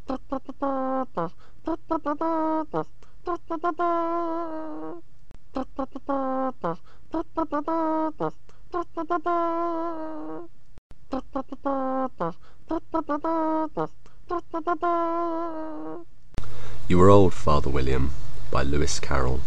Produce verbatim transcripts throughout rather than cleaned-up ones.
You Are Old, Father William, by Lewis Carroll.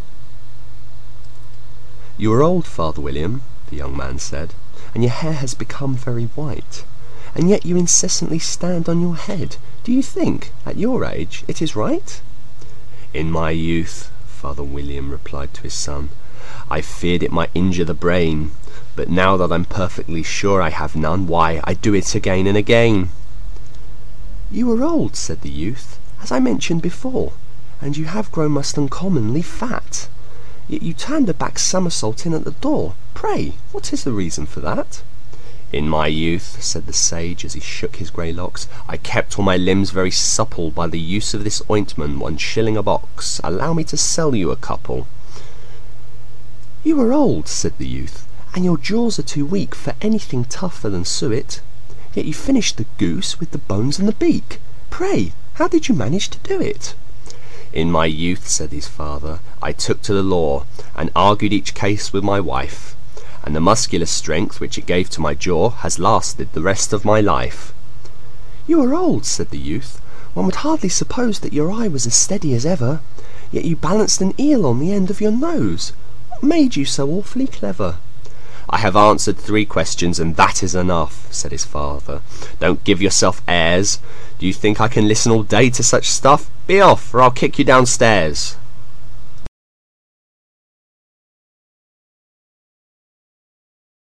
You are old, Father William, the young man said, and your hair has become very white, and yet you incessantly stand on your head. Do you think, at your age, it is right? In my youth, Father William replied to his son, I feared it might injure the brain, but now that I'm perfectly sure I have none, why, I do it again and again. You are old, said the youth, as I mentioned before, and you have grown most uncommonly fat. Yet you turned a back somersault in at the door. Pray, what is the reason for that? In my youth, said the sage as he shook his grey locks, I kept all my limbs very supple by the use of this ointment, one shilling a box. Allow me to sell you a couple. You are old, said the youth, and your jaws are too weak for anything tougher than suet. Yet you finished the goose with the bones and the beak. Pray, how did you manage to do it? In my youth, said his father, I took to the law, and argued each case with my wife, and the muscular strength which it gave to my jaw has lasted the rest of my life. You are old, said the youth. One would hardly suppose that your eye was as steady as ever, yet you balanced an eel on the end of your nose. What made you so awfully clever? I have answered three questions, and that is enough, said his father. Don't give yourself airs. Do you think I can listen all day to such stuff? Be off, or I'll kick you downstairs.